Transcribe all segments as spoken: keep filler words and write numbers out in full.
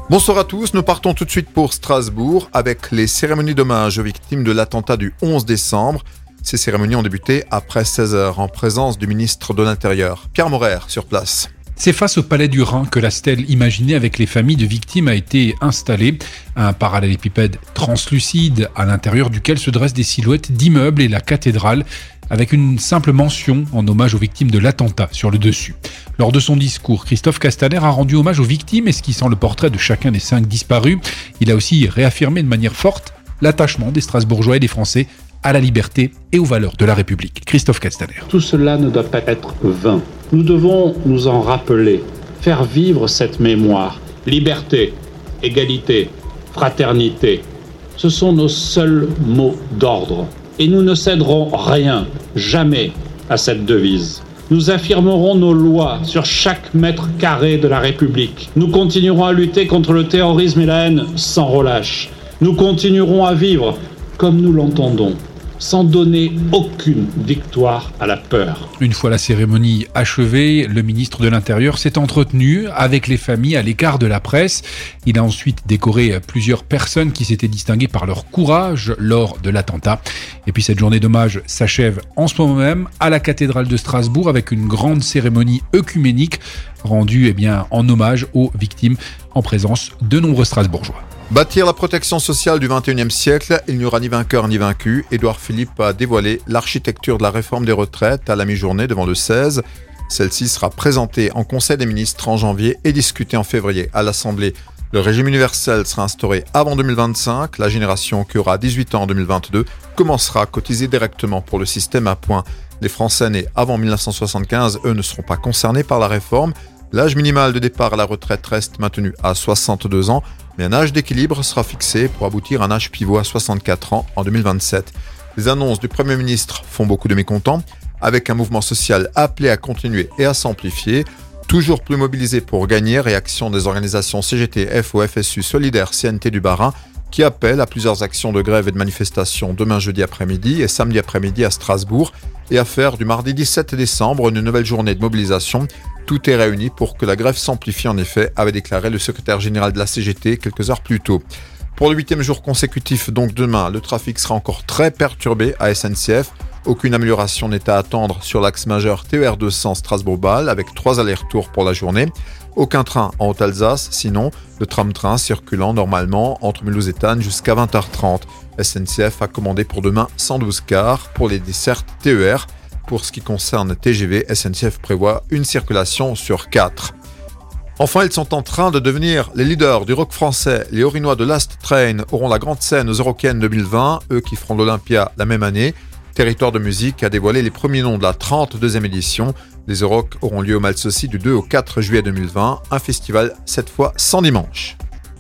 Bonsoir à tous, nous partons tout de suite pour Strasbourg avec les cérémonies d'hommage aux victimes de l'attentat du onze décembre. Ces cérémonies ont débuté après seize heures en présence du ministre de l'Intérieur. Pierre Morer sur place. C'est face au Palais du Rhin que la stèle imaginée avec les familles de victimes a été installée. Un parallélépipède translucide à l'intérieur duquel se dressent des silhouettes d'immeubles et la cathédrale avec une simple mention en hommage aux victimes de l'attentat sur le dessus. Lors de son discours, Christophe Castaner a rendu hommage aux victimes, esquissant le portrait de chacun des cinq disparus. Il a aussi réaffirmé de manière forte l'attachement des Strasbourgeois et des Français à la liberté et aux valeurs de la République. Christophe Castaner. Tout cela ne doit pas être vain. Nous devons nous en rappeler, faire vivre cette mémoire. Liberté, égalité, fraternité, ce sont nos seuls mots d'ordre. Et nous ne céderons rien, jamais, à cette devise. Nous affirmerons nos lois sur chaque mètre carré de la République. Nous continuerons à lutter contre le terrorisme et la haine sans relâche. Nous continuerons à vivre comme nous l'entendons, sans donner aucune victoire à la peur. Une fois la cérémonie achevée, le ministre de l'Intérieur s'est entretenu avec les familles à l'écart de la presse. Il a ensuite décoré plusieurs personnes qui s'étaient distinguées par leur courage lors de l'attentat. Et puis cette journée d'hommage s'achève en ce moment même à la cathédrale de Strasbourg avec une grande cérémonie œcuménique rendue eh bien, en hommage aux victimes en présence de nombreux Strasbourgeois. Bâtir la protection sociale du vingt et unième siècle, il n'y aura ni vainqueur ni vaincu. Édouard Philippe a dévoilé l'architecture de la réforme des retraites à la mi-journée devant le seize. Celle-ci sera présentée en Conseil des ministres en janvier et discutée en février à l'Assemblée. Le régime universel sera instauré avant deux mille vingt-cinq. La génération qui aura dix-huit ans en deux mille vingt-deux commencera à cotiser directement pour le système à points. Les Français nés avant dix-neuf cent soixante-quinze, eux, ne seront pas concernés par la réforme. L'âge minimal de départ à la retraite reste maintenu à soixante-deux ans, mais un âge d'équilibre sera fixé pour aboutir à un âge pivot à soixante-quatre ans en deux mille vingt-sept. Les annonces du Premier ministre font beaucoup de mécontents, avec un mouvement social appelé à continuer et à s'amplifier, toujours plus mobilisé pour gagner, réaction des organisations C G T, F O, F S U, Solidaire, C N T du Bas-Rhin, qui appellent à plusieurs actions de grève et de manifestation demain jeudi après-midi et samedi après-midi à Strasbourg, et à faire du mardi dix-sept décembre une nouvelle journée de mobilisation. Tout est réuni pour que la grève s'amplifie en effet, avait déclaré le secrétaire général de la C G T quelques heures plus tôt. Pour le huitième jour consécutif, donc demain, le trafic sera encore très perturbé à S N C F. Aucune amélioration n'est à attendre sur l'axe majeur T E R deux cents Strasbourg-Bâle avec trois allers-retours pour la journée. Aucun train en Haute-Alsace, sinon le tram-train circulant normalement entre Mulhouse et Thann jusqu'à vingt heures trente. S N C F a commandé pour demain cent douze cars pour les dessertes T E R. Pour ce qui concerne T G V, S N C F prévoit une circulation sur quatre. Enfin, ils sont en train de devenir les leaders du rock français. Les Orinois de Last Train auront la grande scène aux Eurocaines deux mille vingt, eux qui feront l'Olympia la même année. Territoire de musique a dévoilé les premiers noms de la trente-deuxième édition. Les Eurocs auront lieu au Malsaucy du deux au quatre juillet deux mille vingt, un festival cette fois sans dimanche.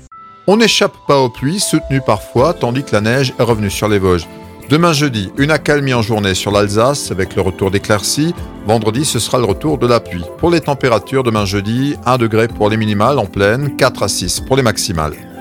On n'échappe pas aux pluies, soutenues parfois, tandis que la neige est revenue sur les Vosges. Demain jeudi, une accalmie en journée sur l'Alsace avec le retour d'éclaircies. Vendredi, ce sera le retour de la pluie. Pour les températures, demain jeudi, un degré pour les minimales en plaine, quatre à six pour les maximales.